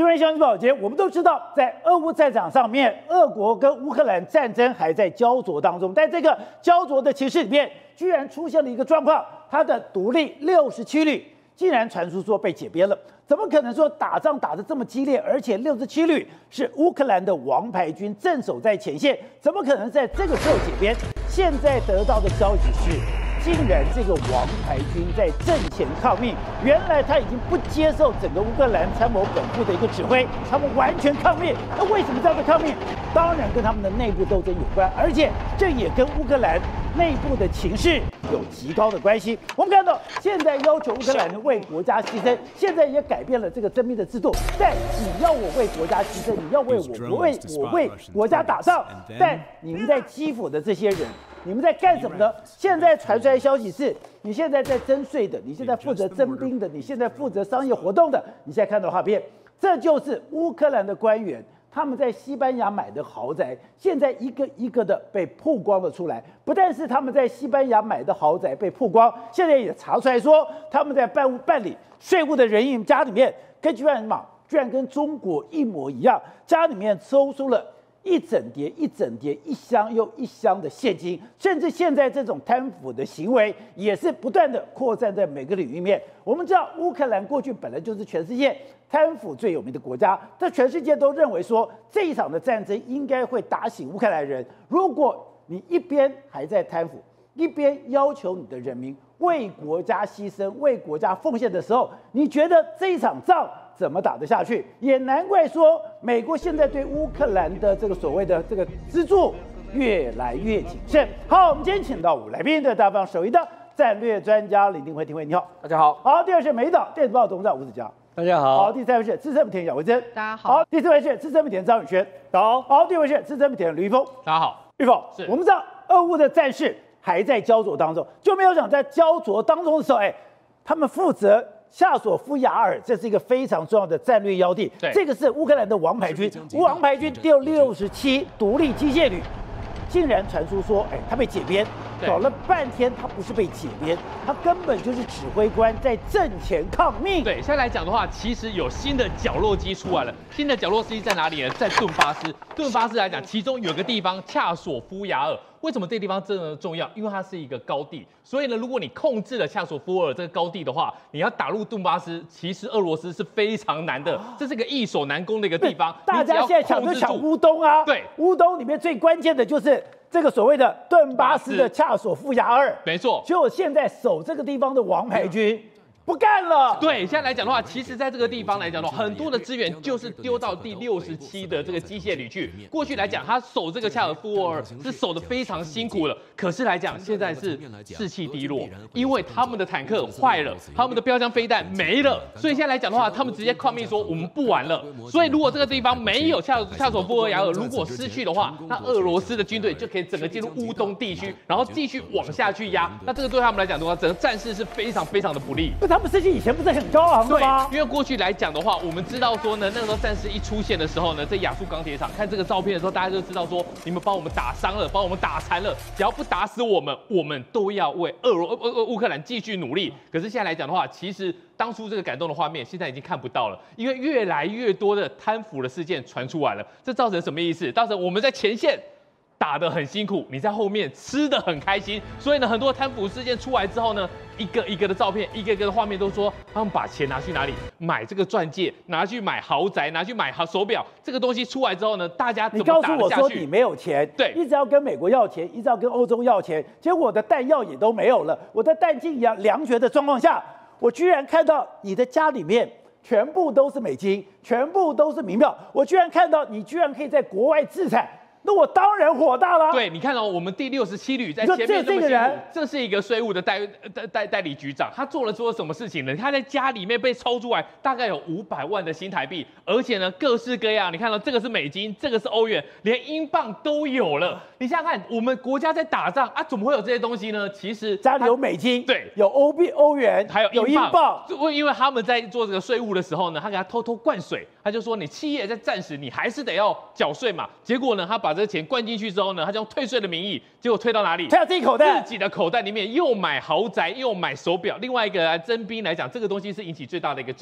这边相信保洁，我们都知道，在俄乌战场上面，俄国跟乌克兰战争还在焦灼当中。在这个焦灼的情势里面，居然出现了一个状况，它的独立67旅竟然传出说被解编了。怎么可能说打仗打得这么激烈，而且67旅是乌克兰的王牌军，镇守在前线，怎么可能在这个时候解编？现在得到的消息是，竟然这个王牌军在阵前抗命，原来他已经不接受整个乌克兰参谋本部的一个指挥，他们完全抗命。那为什么这样的抗命？当然跟他们的内部斗争有关，而且这也跟乌克兰内部的情势有极高的关系。我们看到现在要求乌克兰人为国家牺牲，现在也改变了这个征兵的制度。但你要我为国家牺牲，你要为我为国家打仗，但你们在基辅的这些人，你们在干什么呢？现在传出来的消息是，你现在在征税的，你现在负责征兵的，你现在负责商业活动的。你现在看到画面，这就是乌克兰的官员。他们在西班牙买的豪宅，现在一个一个的被曝光了出来。不但是他们在西班牙买的豪宅被曝光，现在也查出来说，他们在办理税务的人员家里面，居然跟中国一模一样，家里面搜出了一整叠、一箱又一箱的现金，甚至现在这种贪腐的行为也是不断的扩散在每个领域面。我们知道，乌克兰过去本来就是全世界贪腐最有名的国家，但全世界都认为说这一场的战争应该会打醒乌克兰人。如果你一边还在贪腐，一边要求你的人民为国家牺牲、为国家奉献的时候，你觉得这一场仗怎么打得下去？也难怪说美国现在对乌克兰的这个所谓的这个资助越来越谨慎。好，我们今天请到5位来宾的大方首一的战略专家李定辉，定辉你好， 大家好。 好，第二是美岛电子报董事长吴子嘉， 大家好。 好，第三位是资深媒体人姚维珍， 大家好。 好，第四位是资深媒体人张宇轩，好，第五位是资深媒体人吕玉峰， 大家好。 玉峰，我们知道俄乌的战事还在焦灼当中，就没有想在焦灼当中的时候，他们负责夏索夫亚尔，这是一个非常重要的战略要地。这个是乌克兰的王牌军，王牌军第67独立机械旅，竟然传出说，他被解编。搞了半天，他不是被解编，他根本就是指挥官在阵前抗命。 对，现在来讲的话，其实有新的绞肉机出来了。新的绞肉机在哪里呢？在顿巴斯。顿巴斯来讲，其中有个地方恰索夫亚尔。为什么这个地方这么重要？因为它是一个高地，所以呢，如果你控制了恰索夫尔这个高地的话，你要打入顿巴斯，其实俄罗斯是非常难的，这是个易守难攻的一个地方。 大家现在抢都抢乌东啊， 对， 乌东里面最关键的就是这个所谓的顿巴斯的恰索夫亚尔， 没错。 就现在守这个地方的王牌军不干了。 对，现在来讲的话，其实在这个地方来讲的话，很多的资源就是丢到第67的这个机械旅去。过去来讲，他守这个恰尔夫尔是守得非常辛苦了。可是来讲，现在是士气低落，因为他们的坦克坏了，他们的标枪飞弹没了，所以现在来讲的话，他们直接抗命说我们不玩了。所以如果这个地方没有恰索夫尔亚尔，如果失去的话，那俄罗斯的军队就可以整个进入乌东地区，然后继续往下去压。那这个对他们来讲的话，整个战事是非常非常的不利。 他们士气以前不是很高昂的吗？ 对，因为过去来讲的话，我们知道说呢，那个时候战事一出现的时候呢，在亚速钢铁厂看这个照片的时候，大家就知道说，你们把我们打伤了，把我们打残了，只要不打死我们，我们都要为乌克兰继续努力。可是现在来讲的话，其实当初这个感动的画面，现在已经看不到了，因为越来越多的贪腐的事件传出来了，这造成什么意思？造成我们在前线打得很辛苦，你在后面吃得很开心，所以呢，很多贪腐事件出来之后呢，一个一个的照片，一个一个的画面都说他们把钱拿去哪里买这个钻戒，拿去买豪宅，拿去买手表。这个东西出来之后呢，大家怎么打得下去？ 你告诉我说你没有钱， 对， 一直要跟美国要钱，一直要跟欧洲要钱，结果我的弹药也都没有了，我的弹尽粮绝的状况下，我居然看到你的家里面全部都是美金，全部都是名票，我居然看到你居然可以在国外自产。那我当然火大了。 对，你看哦，我们第67旅在前面这么辛苦，这是一个税务的代理局长，他做了什么事情呢？他在家里面被抽出来大概有500万的新台币，而且呢各式各样，你看到这个是美金，这个是欧元，连英镑都有了。你想想看，我们国家在打仗啊，怎么会有这些东西呢？其实家里有美金， 对， 有欧元， 还有英镑。 因为他们在做这个税务的时候呢，他给他偷偷灌水，他就说你企业在战时你还是得要缴税嘛。结果呢，他把这钱灌进去之后呢，他就用退税的名义，结果退到哪里？ 退到自己口袋， 自己的口袋里面，又买豪宅，又买手表。另外一个征兵来讲，这个东西是引起最大的一个争议。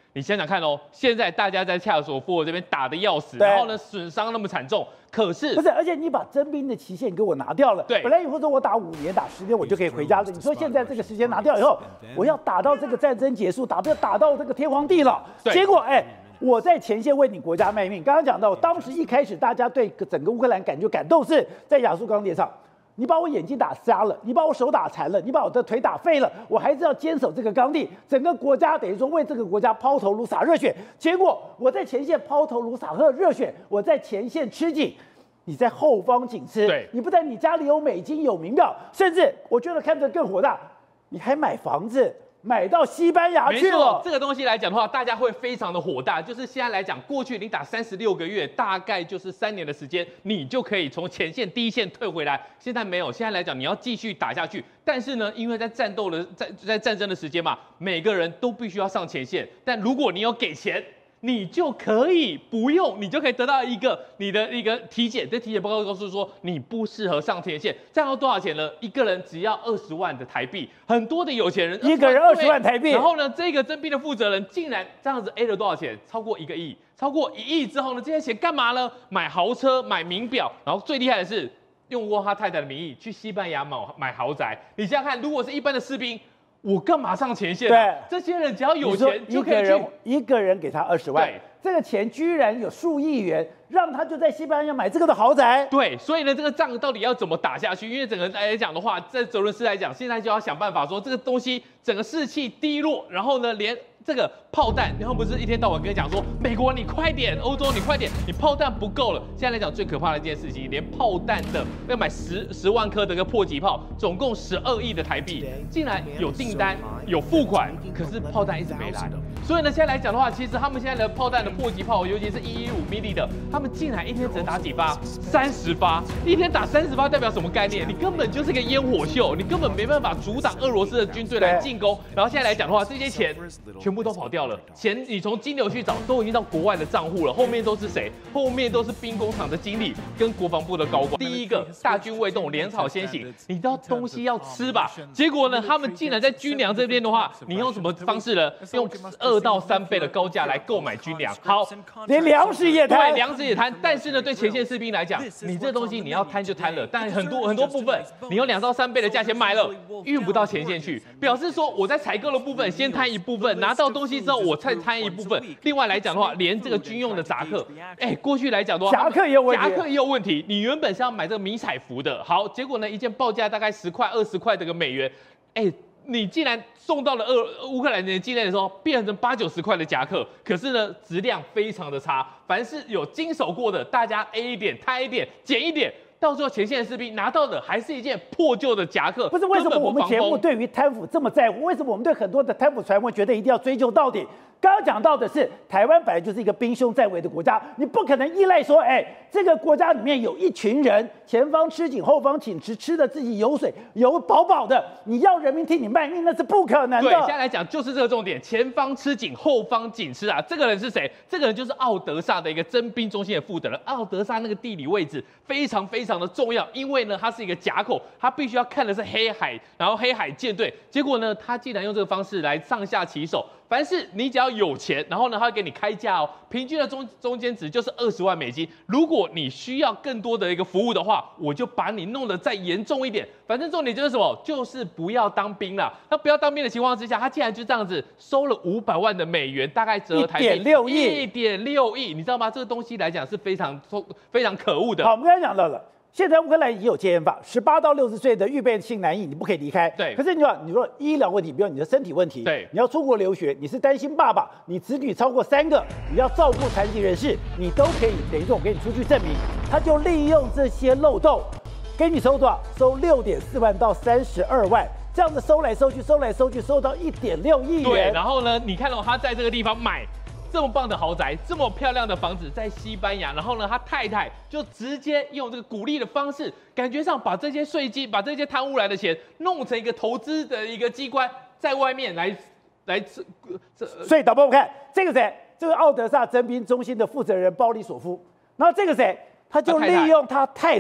你想想看哦，现在大家在恰索夫这边打得要死， 对然后呢损伤那么惨重，可是不是，而且你把征兵的期限给我拿掉了。 对本来以后说我打5年、打10年我就可以回家了。你说现在这个时间拿掉以后，我要打到这个战争结束，打到这个天荒地老。 对结果我在前线为你国家卖命。刚刚讲到，当时一开始大家对整个乌克兰感动是在亚速钢铁厂。你把我眼睛打瞎了，你把我手打残了，你把我的腿打废了，我还是要坚守这个钢地。整个国家等于说为这个国家抛头颅洒热血，结果我在前线抛头颅洒热血，我在前线吃紧，你在后方紧吃。 对， 你不但你家里有美金有名表，甚至我觉得看着更火大，你还买房子。买到西班牙去了， 这个东西来讲的话，大家会非常的火大。就是现在来讲，过去你打36个月，大概就是3年的时间，你就可以从前线第一线退回来。现在没有，现在来讲你要继续打下去。但是呢，因为在战斗的在战争的时间嘛，每个人都必须要上前线。但如果你有给钱，你就可以不用，你就可以得到你的一个体检，这体检报告告诉说你不适合上前线，这样要多少钱呢？一个人只要20万的台币，很多的有钱人一个人20万台币。 然后呢，这个征兵的负责人竟然这样子 A 了多少钱？超过1个亿，超过1亿之后呢，这些钱干嘛呢？买豪车、买名表，然后最厉害的是用过他太太的名义去西班牙买豪宅。你想想看，如果是一般的士兵，我干嘛上前线？ 对， 这些人只要有钱就可以去。 一个人给他20万，这个钱居然有数亿元，让他就在西班牙买这个的豪宅。 对，所以呢，这个仗到底要怎么打下去？因为整个来讲的话，在泽伦斯来讲，现在就要想办法说这个东西整个士气低落，然后呢，连这个炮弹，然后不是一天到晚跟你讲说，美国你快点，欧洲你快点，你炮弹不够了。现在来讲最可怕的一件事情，连炮弹的要买10万颗的一个迫击炮，总共12亿的台币，竟然有订单有付款，可是炮弹一直没来。所以呢，现在来讲的话，其实他们现在的炮弹的迫击炮，尤其是115 mm 的，他们竟然一天只能打几发？30发，一天打30发代表什么概念？你根本就是个烟火秀，你根本没办法阻挡俄罗斯的军队来进攻。然后现在来讲的话，这些钱全部都跑掉了，钱你从金流去找，都已经到国外的账户了。后面都是谁？后面都是兵工厂的经理跟国防部的高管。第一个大军未动，粮草先行，你知道东西要吃吧？结果呢，他们竟然在军粮这边的话，你用什么方式呢？用2到3倍的高价来购买军粮。好， 连粮食也贪， 对，粮食也贪。但是呢，对前线士兵来讲，你这东西你要贪就贪了，但很多部分你用2到3倍的价钱买了，运不到前线去，表示说我在采购的部分先贪一部分，拿到东西之后我再贪一部分。另外来讲的话，连这个军用的夹克，过去来讲的话， 夹克也有问题。 你原本是要买这个迷彩服的，好，结果呢，一件报价大概10块、20块的个美元，你竟然送到了乌克兰人境内的时候，变成80、90块的夹克，可是呢，质量非常的差。凡是有经手过的，大家 A 一点、贪一点、减一点，到最后前线的士兵拿到的还是一件破旧的夹克。 不是为什么我们节目对于贪腐这么在乎？为什么我们对很多的贪腐传闻觉得一定要追究到底？刚刚讲到的是，台湾本来就是一个兵凶战危的国家，你不可能依赖说，这个国家里面有一群人，前方吃紧，后方请吃，吃的自己有水有饱饱的，你要人民替你卖命，那是不可能的。 对，现在来讲就是这个重点，前方吃紧，后方紧吃啊。这个人是谁？这个人就是奥德萨的一个征兵中心的负责人。奥德萨那个地理位置非常非常的重要，因为呢，它是一个夹口，它必须要看的是黑海，然后黑海舰队。结果呢，他竟然用这个方式来上下其手。凡是你只要有钱，然后呢，他会给你开价哦，平均的中间值就是20万美金。如果你需要更多的一个服务的话，我就把你弄得再严重一点。反正重点就是什么，就是不要当兵啦。那不要当兵的情况之下，他竟然就这样子收了500万的美元，大概折合台币 1.6亿 ，1.6亿，你知道吗？这个东西来讲是非常可恶的。 好，我们刚才讲到了。现在乌克兰已经有戒严法，18到60岁的预备性男役你不可以离开。 对。 可是你说医疗问题，比如你的身体问题， 对， 你要出国留学，你是担心爸爸，你子女超过3个，你要照顾残疾人士，你都可以，等于说我给你出具证明。他就利用这些漏洞，给你收多少？收6.4万到32万，这样子收来收去，收到1.6亿元。 对，然后呢，你看到他在这个地方买这么棒的豪宅，这么漂亮的房子在西班牙，然后呢，他太太就直接用这个鼓励的方式，感觉上把这些税金、把这些贪污来的钱弄成一个投资的一个机关，在外面来。 所以导播我们看这个谁？这个奥德萨征兵中心的负责人鲍里索夫，然后这个谁？他就利用他太太。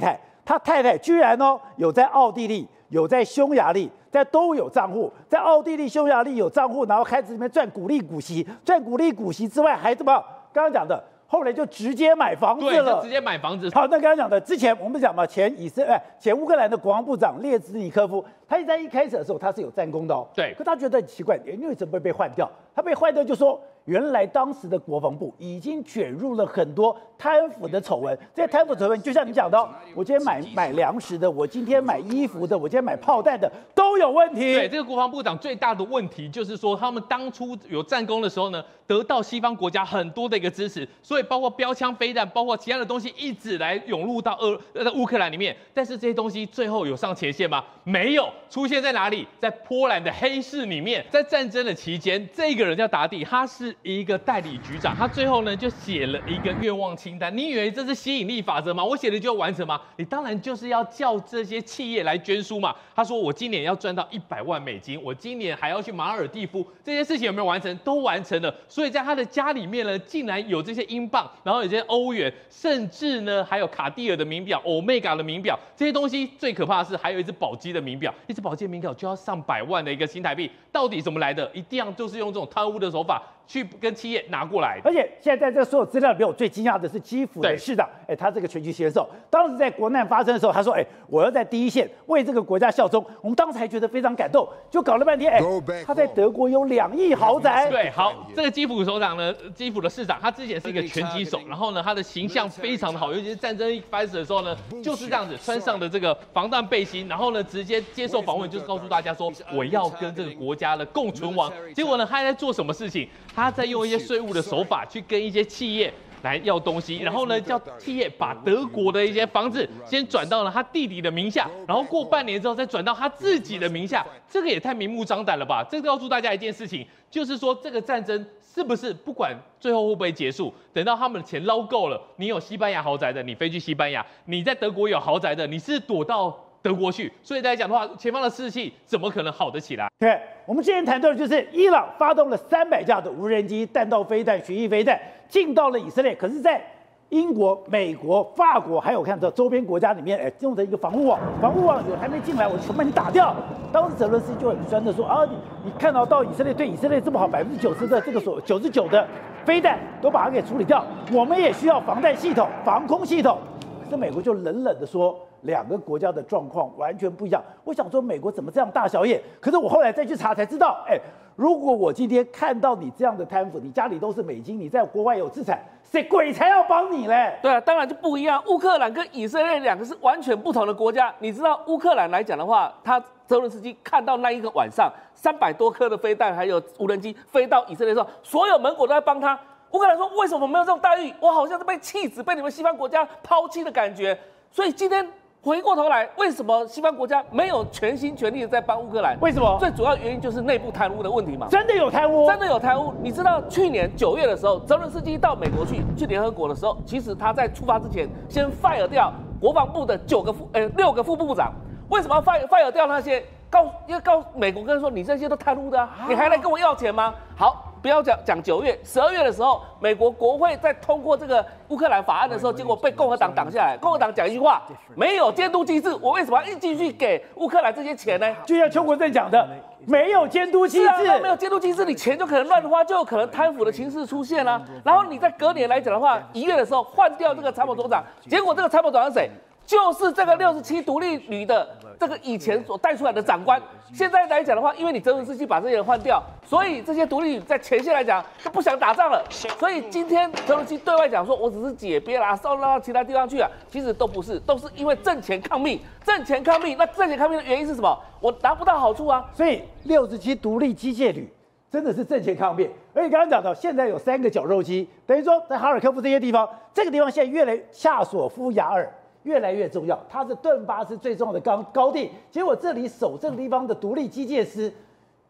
他太太居然有在奥地利、有在匈牙利，都有账户，在奥地利、匈牙利有账户，然后开始里面赚股利股息，赚股利股息之外还怎么？刚刚讲的。后来就直接买房子了， 对，就直接买房子。 好，那刚刚讲的，之前我们讲嘛，前乌克兰的国防部长列兹尼科夫，他在一开始的时候他是有战功的对， 可他觉得很奇怪，因为怎么会被换掉？他被换掉就说，原来当时的国防部已经卷入了很多贪腐的丑闻。这些贪腐丑闻，就像你讲的，我今天买粮食的，我今天买衣服的，我今天买炮弹的，都有问题。 对，这个国防部长最大的问题就是说，他们当初有战功的时候呢，得到西方国家很多的一个支持，所以包括标枪、飞弹，包括其他的东西，一直来涌入到乌克兰里面。但是这些东西最后有上前线吗？没有，出现在哪里？在波兰的黑市里面。在战争的期间，这个人叫达蒂，他是一个代理局长，他最后呢就写了一个愿望清单。你以为这是吸引力法则吗？我写了就要完成吗？你当然就是要叫这些企业来捐书嘛。他说我今年要赚到100万美金，我今年还要去马尔地夫，这些事情有没有完成？都完成了。所以在他的家里面呢，竟然有这些英镑，然后有这些欧元，甚至呢还有卡地尔的名表、Omega 的名表，这些东西最可怕的是还有一只宝鸡的名表，一只宝鸡的名表就要上100万的一个新台币，到底怎么来的？一定要就是用这种贪污的手法去跟企业拿过来。 而且现在在这所有资料里面，我最惊讶的是基辅的市长，他这个拳击选手，当时在国难发生的时候，他说，我要在第一线为这个国家效忠。我们当时还觉得非常感动，就搞了半天，他在德国有2亿豪宅。 对，好，这个基辅首长呢，基辅的市长，他之前是一个拳击手，然后呢，他的形象非常的好，尤其是战争一开始的时候呢，就是这样子穿上的这个防弹背心，然后呢，直接接受访问，就是告诉大家说，我要跟这个国家的共存亡。结果呢，他还在做什么事情？他在用一些税务的手法去跟一些企业来要东西，然后呢，叫企业把德国的一些房子先转到了他弟弟的名下，然后过半年之后再转到他自己的名下，这个也太明目张胆了吧？这个告诉大家一件事情，就是说这个战争是不是不管最后会不会结束，等到他们的钱捞够了，你有西班牙豪宅的，你飞去西班牙；你在德国有豪宅的，你是躲到德国去。所以来讲的话，前方的士气怎么可能好得起来？ 对，我们之前谈到的就是伊朗发动了300架的无人机、弹道飞弹、巡弋飞弹进到了以色列，可是，在英国、美国、法国还有看到周边国家里面，用的一个防护网有还没进来，我全把你打掉。当时泽伦斯基就很酸的说啊，你看到以色列对以色列这么好，90%的这个99%的飞弹都把它给处理掉，我们也需要防弹系统、防空系统。可是美国就冷冷的说，两个国家的状况完全不一样。我想说，美国怎么这样大小眼？可是我后来再去查才知道，如果我今天看到你这样的贪腐，你家里都是美金，你在国外有资产，谁鬼才要帮你嘞？ 对啊，当然就不一样。乌克兰跟以色列两个是完全不同的国家。你知道乌克兰来讲的话，泽伦斯基看到那一个晚上300多颗的飞弹还有无人机飞到以色列的时候，所有盟国都在帮他。乌克兰说：“为什么没有这种待遇？我好像是被弃子，被你们西方国家抛弃的感觉。”所以今天回过头来，为什么西方国家没有全心全力的在帮乌克兰？ 为什么？ 最主要原因就是内部贪污的问题嘛。 真的有贪污？ 真的有贪污。你知道去年9月的时候，泽伦斯基到美国去联合国的时候，其实他在出发之前先 fire 掉国防部的6个副部长。为什么要 fire 掉那些？要告美国跟人说你这些都贪污的啊，你还来跟我要钱吗？好。不要讲9月，12月的时候，美国国会在通过这个乌克兰法案的时候，结果被共和党挡下来。共和党讲一句话：没有监督机制，我为什么要继续给乌克兰这些钱呢？ 就像邱国正讲的，没有监督机制， 没有监督机制，你钱就可能乱花，就有可能贪腐的情势出现啊。然后你在隔年来讲的话，1月的时候换掉这个参谋总长，结果这个参谋总长是谁？就是这个67独立旅的这个以前所带出来的长官，现在来讲的话，因为你泽伦斯基把这些人换掉，所以这些独立旅在前线来讲就不想打仗了。所以今天泽伦斯基对外讲说，我只是解编啦，烧到其他地方去啊，其实都不是，都是因为挣钱抗命。挣钱抗命，那挣钱抗命的原因是什么？我拿不到好处啊。 所以67独立机械旅真的是挣钱抗命。而且刚刚讲到，现在有3个绞肉机，等于说在哈尔科夫这些地方，这个地方现在越来夏索夫雅尔。越来越重要，它是顿巴斯最重要的高地。结果这里守这个地方的独立机械师，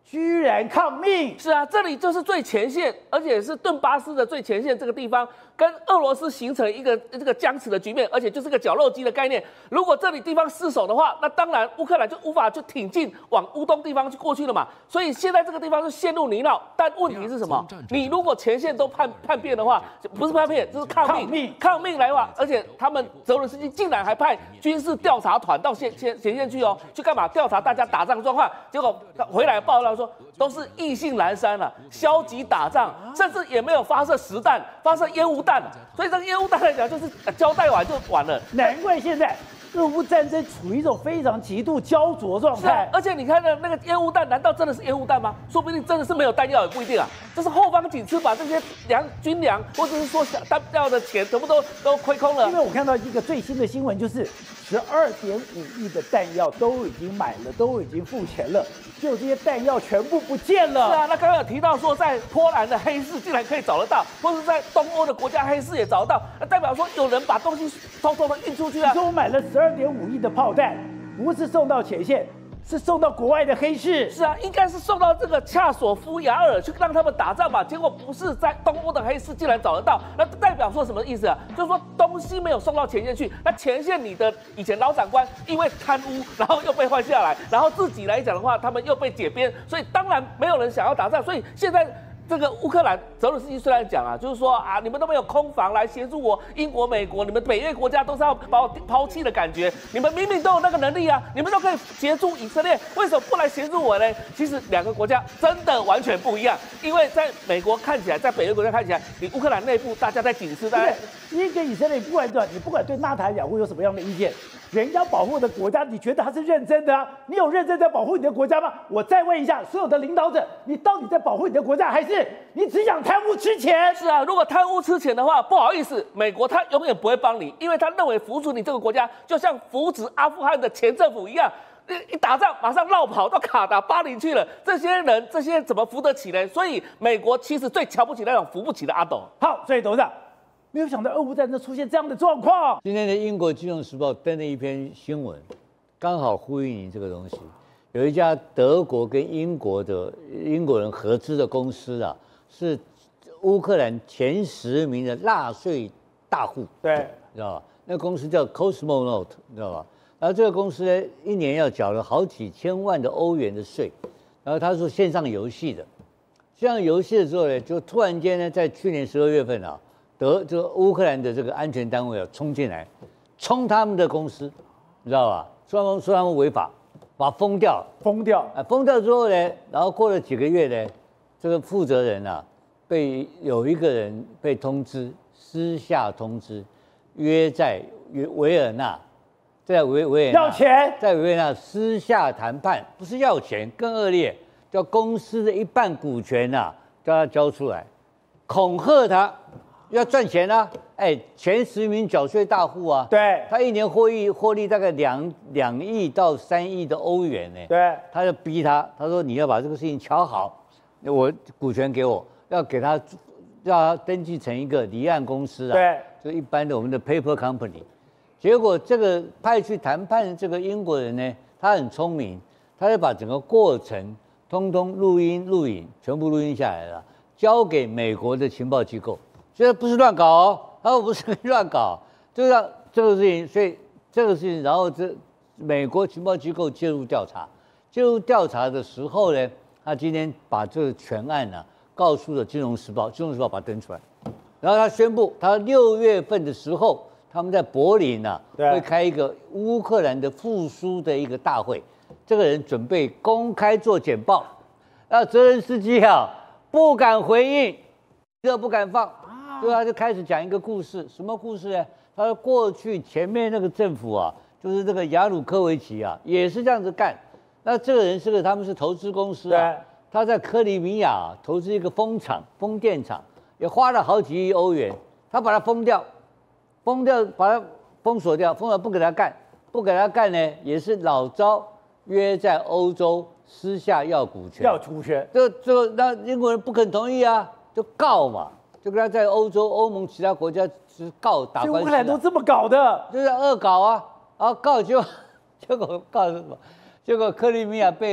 居然抗命。 是啊，这里就是最前线，而且是顿巴斯的最前线这个地方，跟俄罗斯形成一个这个僵持的局面，而且就是个绞肉机的概念。如果这里地方失守的话，那当然乌克兰就无法就挺进往乌东地方去过去了嘛。所以现在这个地方就陷入泥淖。但问题是什么？你如果前线都叛变的话，不是叛变，就是抗命来嘛。而且他们泽伦斯基竟然还派军事调查团到前线去哦，去干嘛？调查大家打仗状况。结果回来报道说都是意兴阑珊了，消极打仗，甚至也没有发射实弹，发射烟雾弹。所以这个烟雾弹来讲，就是交代完就完了。 难怪现在俄乌战争处于一种非常极度焦灼状态。 而且你看那个烟雾弹，难道真的是烟雾弹吗？说不定真的是没有弹药，也不一定啊。这是后方几次把这些军粮或者是说弹药的钱全部都亏空了。 因为我看到一个最新的新闻，就是12.5亿的弹药都已经买了，都已经付钱了，就这些弹药全部不见了。 是啊，那刚刚有提到说，在波兰的黑市竟然可以找得到，或者在东欧的国家黑市也找得到，那代表说有人把东西偷偷的运出去啊。 说我买了12.5亿的炮弹，不是送到前线，是送到国外的黑市。 是啊，应该是送到这个恰索夫亚尔去让他们打仗吧，结果不是在东欧的黑市竟然找得到，那代表说什么意思啊？就是说东西没有送到前线去，那前线你的以前老长官因为贪污，然后又被换下来，然后自己来讲的话，他们又被解编，所以当然没有人想要打仗，所以现在。这个乌克兰泽伦斯基虽然讲啊，就是说啊，你们都没有空防来协助我，英国、美国，你们北约国家都是要把我抛弃的感觉。你们明明都有那个能力啊，你们都可以协助以色列，为什么不来协助我呢？其实两个国家真的完全不一样，因为在美国看起来，在北约国家看起来，你乌克兰内部大家在警示，大家一个以色列不管怎么，你不管对纳坦雅胡有什么样的意见，人家保护的国家，你觉得他是认真的啊？你有认真在保护你的国家吗？我再问一下所有的领导者，你到底在保护你的国家，还是你只想贪污吃钱？ 是啊，如果贪污吃钱的话，不好意思，美国他永远不会帮你，因为他认为扶持你这个国家，就像扶持阿富汗的前政府一样。一打仗马上绕跑到卡达、巴林去了，这些人怎么扶得起呢？所以美国其实最瞧不起那种扶不起的阿斗。 好，所以董事长没有想到俄乌战争出现这样的状况。 今天的英国金融时报登了一篇新闻，刚好呼应你这个东西。有一家德国跟英国人合资的公司啊，是乌克兰前10名的纳税大户， 对， 知道吧？那个公司叫 Cosmonaut， 你知道吧？然后这个公司呢，一年要缴了好几千万的欧元的税。然后他是线上游戏的，线上游戏的时候呢，就突然间呢，在去年12月份啊，就乌克兰的这个安全单位啊冲进来，冲他们的公司，你知道吧？说他们违法，把它封掉。封掉之后呢，然后过了几个月呢，这个负责人啊，有一个人被通知，私下通知，约在维尔纳。在维也纳要钱， 在维也纳私下谈判，不是要钱，更恶劣，叫公司的一半股权啊，叫他交出来，恐吓他，要赚钱啊！哎，前10名缴税大户啊， 对， 他一年获利大概2亿到3亿的欧元呢， 对， 他就逼他说你要把这个事情瞧好，我股权给我，要他登记成一个离岸公司啊， 对， 就一般的我们的 paper company。结果这个派去谈判的这个英国人呢，他很聪明，他就把整个过程通通录影，全部录音下来了，交给美国的情报机构。所以不是乱搞哦，他说不是乱搞，就让这个事情，所以这个事情，然后美国情报机构介入调查的时候呢，他今天把这个全案呢告诉了《金融时报》，《金融时报》把它登出来，然后他宣布，他6月份的时候。他们在柏林啊，会开一个乌克兰的复苏的一个大会，这个人准备公开做简报，泽连斯基啊不敢回应，这不敢放，所以他就开始讲一个故事，什么故事呢？他说过去前面那个政府啊，就是这个亚努科维奇啊，也是这样子干。那这个人他们是投资公司啊，他在克里米亚投资一个风电厂，也花了好几亿欧元，他把它封掉，把它封锁掉，不给他干呢，也是老招，约在欧洲私下要股权，那英国人不肯同意啊，就告嘛，就跟他在欧盟其他国家告打官司。 乌克兰都这么搞的， 就是恶搞啊，然后告结果告什么？结果克里米亚被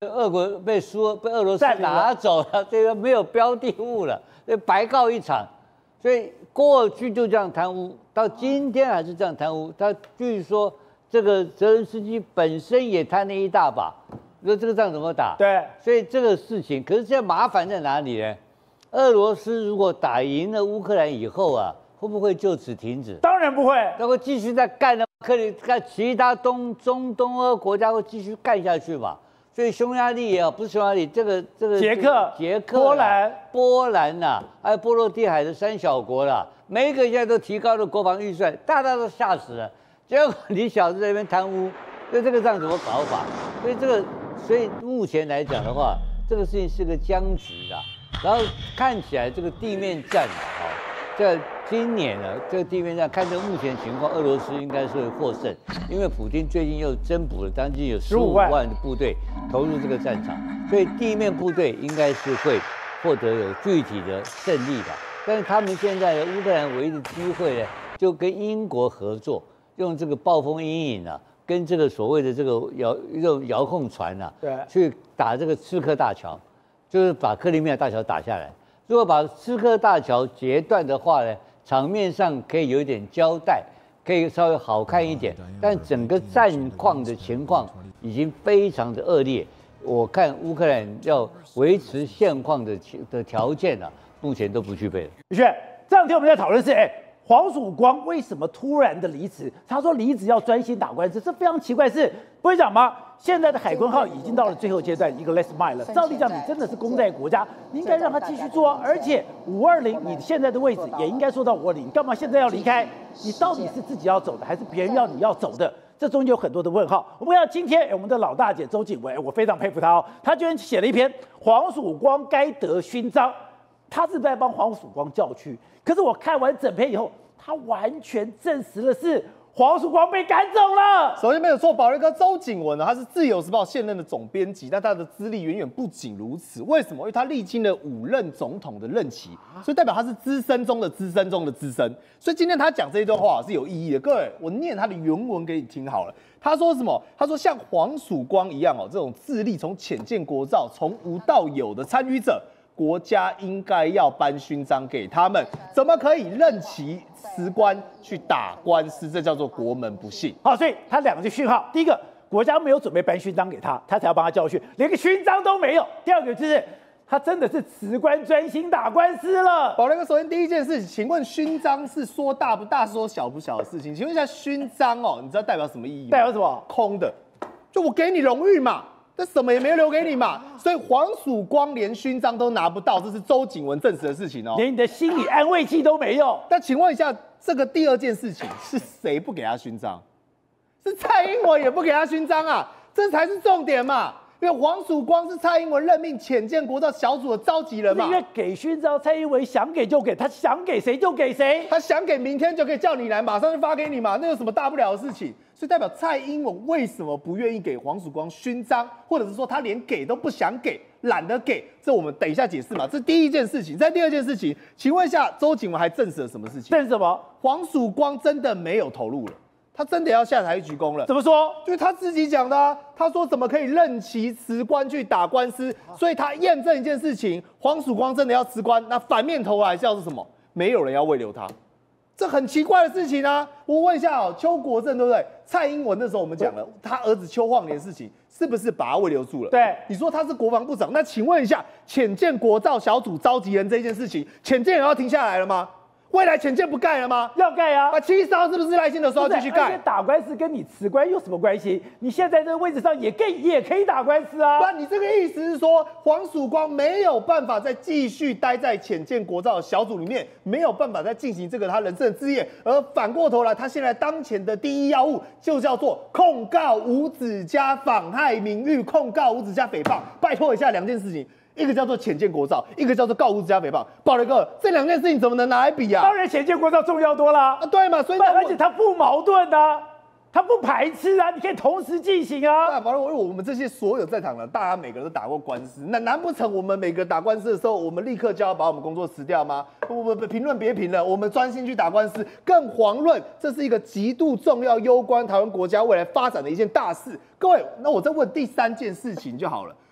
俄国被俄罗斯拿走了，这个没有标的物了，白告一场。所以过去就这样贪污，到今天还是这样贪污。他据说这个泽连斯基本身也贪了一大把，说这个仗怎么打？ 对， 所以这个事情，可是现在麻烦在哪里呢？俄罗斯如果打赢了乌克兰以后啊，会不会就此停止？ 当然不会， 他会继续再干的，其他中东欧国家会继续干下去嘛？所以匈牙利也好，不是匈牙利，这个捷克、波兰呐，还有波罗的海的3小国啦，每一个现在都提高了国防预算，大家都吓死了。结果你小子在那边贪污，那这个仗怎么搞法？所以目前来讲的话，这个事情是个僵局啊。然后看起来这个地面战啊，在今年呢，这个地面战看着目前情况，俄罗斯应该是会获胜，因为普京最近又增补了将近有15万的部队投入这个战场，所以地面部队应该是会获得有具体的胜利的。但是他们现在的乌克兰唯一的机会呢，就跟英国合作，用这个暴风阴影啊，跟这个所谓的这个遥控船啊， 对， 去打这个刺客大桥，就是把克里米亚大桥打下来。如果把刺客大桥截断的话呢，场面上可以有一点交代，可以稍微好看一点，但整个战况的情况已经非常的恶劣。我看乌克兰要维持现况的条件啊，目前都不具备了。 宇轩，这两天我们在讨论是，黄曙光为什么突然的离职？他说离职要专心打官司，这非常奇怪是，不会讲吗？现在的海鲲号已经到了最后阶段，一个 last mile 了。照理讲，你真的是功在国家，你应该让他继续做啊。而且520，你现在的位置也应该做到520，你干嘛现在要离开？你到底是自己要走的，还是别人要你要走的？这中间有很多的问号。我们看到今天，我们的老大姐周瑾薇，我非常佩服她哦，她居然写了一篇黄曙光该得勋章，她是在帮黄曙光叫屈。可是我看完整篇以后，她完全证实了是黄曙光被赶走了。 首先没有错，宝瑞哥周瑾薇呢，他是自由时报现任的总编辑，但他的资历远远不仅如此。为什么？因为他历经了5任总统的任期，所以代表他是资深中的资深中的资深。所以今天他讲这一段话是有意义的。各位，我念他的原文给你听好了。他说什么？他说像黄曙光一样这种智力从浅见国造、从无到有的参与者，国家应该要颁勋章给他们，怎么可以任其辞官去打官司？这叫做国门不幸。 好，所以他两个讯号：第一个，国家没有准备颁勋章给他，他才要帮他教训，连个勋章都没有；第二个就是他真的是辞官专心打官司了。 宝瑞哥，首先第一件事情，请问勋章是说大不大，说小不小的事情？请问一下，勋章你知道代表什么意义吗？ 代表什么？ 空的，就我给你荣誉嘛。但什么也没有留给你嘛，所以黄曙光连勋章都拿不到，这是周瑾薇证实的事情哦， 连你的心理安慰剂都没有。 但请问一下，这个第二件事情是谁不给他勋章？是蔡英文也不给他勋章啊，这才是重点嘛。因为黄曙光是蔡英文任命浅见国造小组的召集人嘛， 因为给勋章，蔡英文想给就给，他想给谁就给谁， 他想给明天就可以叫你来，马上就发给你嘛，那有什么大不了的事情？所以代表蔡英文为什么不愿意给黄曙光勋章，或者是说他连给都不想给，懒得给？这我们等一下解释嘛。这是第一件事情。在第二件事情，请问一下，周瑾薇还证实了什么事情？ 证实什么？ 黄曙光真的没有投入了。他真的要下台鞠躬了？ 怎么说？ 就是他自己讲的啊。他说怎么可以任其辞官去打官司？所以他验证一件事情：黄曙光真的要辞官，那反面头来叫是什么？没有人要慰留他，这很奇怪的事情啊！我问一下邱国正对不对？蔡英文那时候我们讲了，他儿子邱晃年的事情，是不是把他慰留住了？ 对， 你说他是国防部长，那请问一下，浅见国造小组召集人这件事情，浅见也要停下来了吗？未来浅见不盖了吗？ 要盖啊 ！70号是不是赖清德说要继续盖？ 而且打官司跟你辞官有什么关系？你现在这个位置上也可以打官司啊！ 不，你这个意思是说黄曙光没有办法再继续待在浅见国造的小组里面，没有办法再进行这个他人生的事业，而反过头来，他现在当前的第一要务就叫做控告吴子嘉妨害名誉，控告吴子嘉诽谤。拜托一下两件事情。一个叫做浅见国造，一个叫做告吴子嘉诽谤。宝雷哥，这两件事情怎么能拿来比啊？ 当然浅见国造重要多了啊，对嘛？所以而且它不矛盾啊，它不排斥啊，你可以同时进行啊。 宝雷哥，我们这些所有在场的，大家每个人都打过官司，难不成我们每个打官司的时候，我们立刻就要把我们工作辞掉吗？不，评论别评了，我们专心去打官司，更遑论这是一个极度重要、攸关台湾国家未来发展的一件大事。各位，那我再问第三件事情就好了。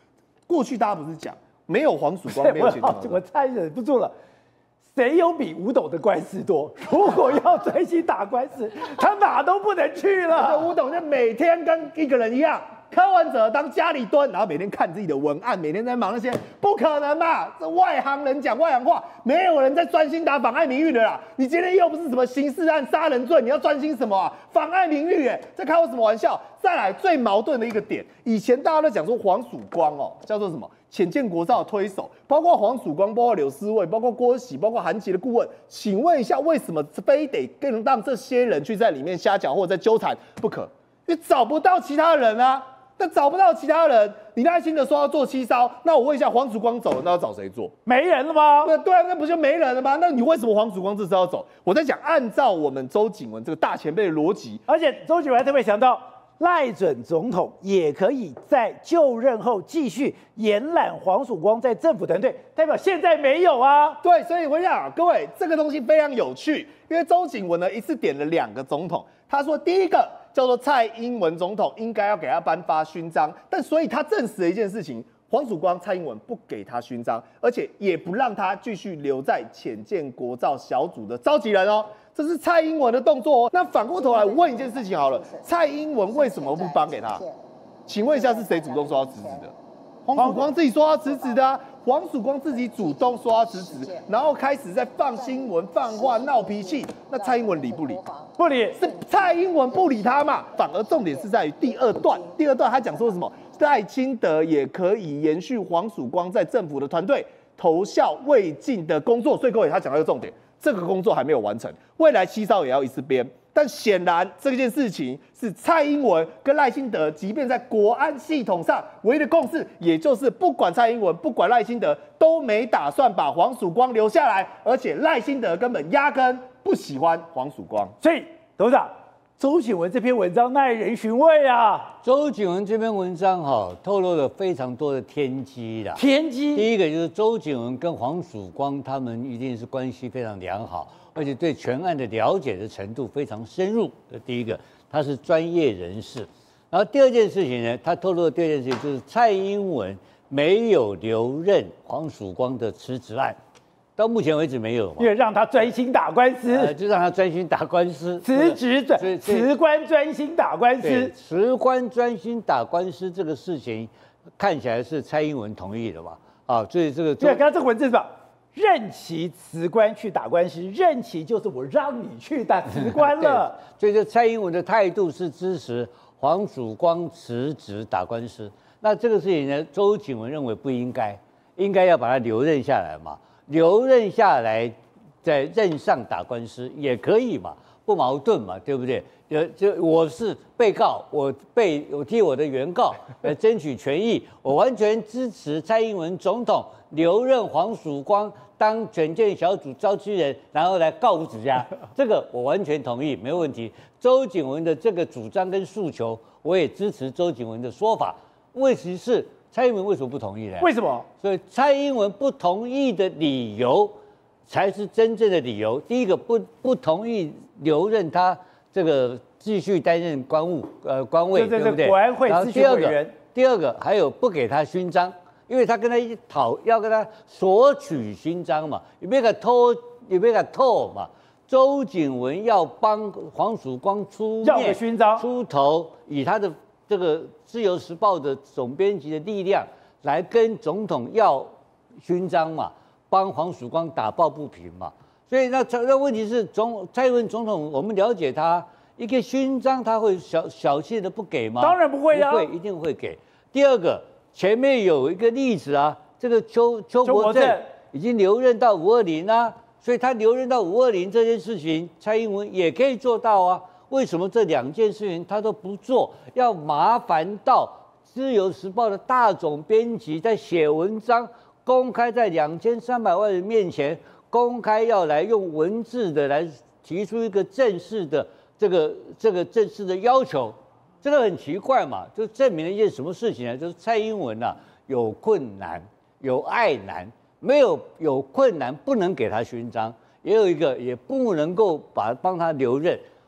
过去大家不是讲没有黄曙光，没有前总统， 我太忍不住了。谁有比吴董的官司多？如果要专心打官司，他哪都不能去了。 吴董就每天跟一个人一样，柯文哲当家里蹲，然后每天看自己的文案，每天在忙那些，不可能嘛？这外行人讲外行话，没有人在专心打妨碍名誉的啦。你今天又不是什么刑事案、杀人罪，你要专心什么啊？妨碍名誉，这开我什么玩笑？再来最矛盾的一个点，以前大家都讲说黄曙光哦，叫做什么？浅见国造的推手，包括黄曙光，包括柳思卫，包括郭喜，包括韩琦的顾问，请问一下，为什么非得更让这些人去在里面瞎讲或者在纠缠不可？因为找不到其他人啊。那找不到其他人，你赖清德说要做7烧，那我问一下，黄曙光走了，那要找谁做？ 没人了吗？ 对啊，那不就没人了吗？那你为什么黄曙光这次要走？我在讲，按照我们周景文这个大前辈的逻辑， 而且周景文还特别想到，赖准总统也可以在就任后继续延揽黄曙光在政府团队，代表现在没有啊。 对，所以我想各位，这个东西非常有趣，因为周景文呢一次点了2个总统，他说第一个叫做蔡英文总统应该要给他颁发勋章，但所以他证实了一件事情。黄曙光、蔡英文不给他勋章，而且也不让他继续留在浅见国造小组的召集人哦，这是蔡英文的动作哦。那反过头来问一件事情好了，蔡英文为什么不颁给他？请问一下是谁主动说要辞职的？黄曙光自己说要辞职的啊。黄曙光自己主动说要辞职，然后开始在放新闻、放话、闹脾气。那蔡英文理不理？ 不理， 是蔡英文不理他嘛？反而重点是在于第二段他讲说什么？赖清德也可以延续黄曙光在政府的团队投效未尽的工作，所以各位他讲到一个重点，这个工作还没有完成，未来7烧也要一次编。但显然这件事情是蔡英文跟赖清德，即便在国安系统上唯一的共识，也就是不管蔡英文不管赖清德都没打算把黄曙光留下来，而且赖清德根本压根不喜欢黄曙光。 所以董事长，周景文这篇文章耐人寻味啊。 周景文这篇文章透露了非常多的天机啦。 天机， 第一个就是周景文跟黄曙光他们一定是关系非常良好，而且对全案的了解的程度非常深入。第一个，他是专业人士。然后第二件事情呢，他透露的第二件事情就是蔡英文没有留任黄曙光的辞职案。到目前为止没有嘛， 因为让他专心打官司， 就让他专心打官司， 辞职辞官专心打官司， 辞官专心打官司这个事情看起来是蔡英文同意的吧？所以这个对，刚刚这个文字是吧？任其辞官去打官司，任其就是我让你去打辞官了。 所以这蔡英文的态度是支持黄曙光辞职打官司。那这个事情呢，周景文认为不应该，应该要把他留任下来嘛。留任下来，在任上打官司也可以嘛，不矛盾嘛，对不对？就我是被告，我替我的原告来争取权益，我完全支持蔡英文总统留任黄曙光当选建小组召集人，然后来告五指家，这个我完全同意，没问题。周景文的这个主张跟诉求，我也支持周景文的说法。问题是蔡英文为什么不同意呢？ 为什么？ 所以蔡英文不同意的理由，才是真正的理由。第一个不同意留任他这个继续担任官位，对不对？ 国安会咨询委员。 第二个还有不给他勋章，因为他跟他要跟他索取勋章嘛，有没有偷嘛？周景文要帮黄曙光出面勋章出头，以他的这个《自由时报》的总编辑的力量来跟总统要勋章嘛，帮黄曙光打抱不平嘛。所以那问题是蔡英文总统，我们了解他一个勋章，他会小气的不给吗？ 当然不会啊， 不会，一定会给。第二个，前面有一个例子啊，这个邱国正已经留任到520啦，所以他留任到520这件事情，蔡英文也可以做到啊。为什么这2件事情他都不做？要麻烦到《自由时报》的大总编辑在写文章，公开在2300万人面前，公开要来用文字的来提出一个正式的这个正式的要求，这个很奇怪嘛，就证明了一件什么事情呢？就是蔡英文啊有困难，有爱难，没有困难不能给他勋章，也有一个也不能够帮他留任。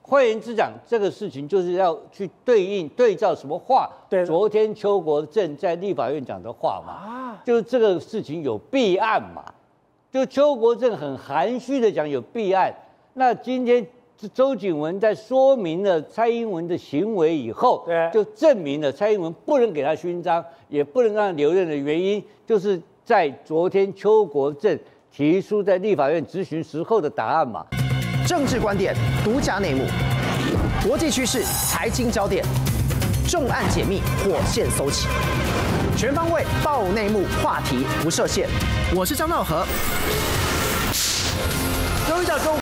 换言之讲，这个事情就是要去对照什么话？ 对， 昨天邱国正在立法院讲的话嘛，就是这个事情有弊案嘛。就邱国正很含蓄的讲有弊案，那今天周景文在说明了蔡英文的行为以后，就证明了蔡英文不能给他勋章，也不能让他留任的原因，就是在昨天邱国正提出在立法院质询时候的答案嘛。 政治观点、独家内幕、国际趋势、财经焦点，重案解密，火线搜起，全方位爆内幕，话题不设限。我是张道和。 周一到周五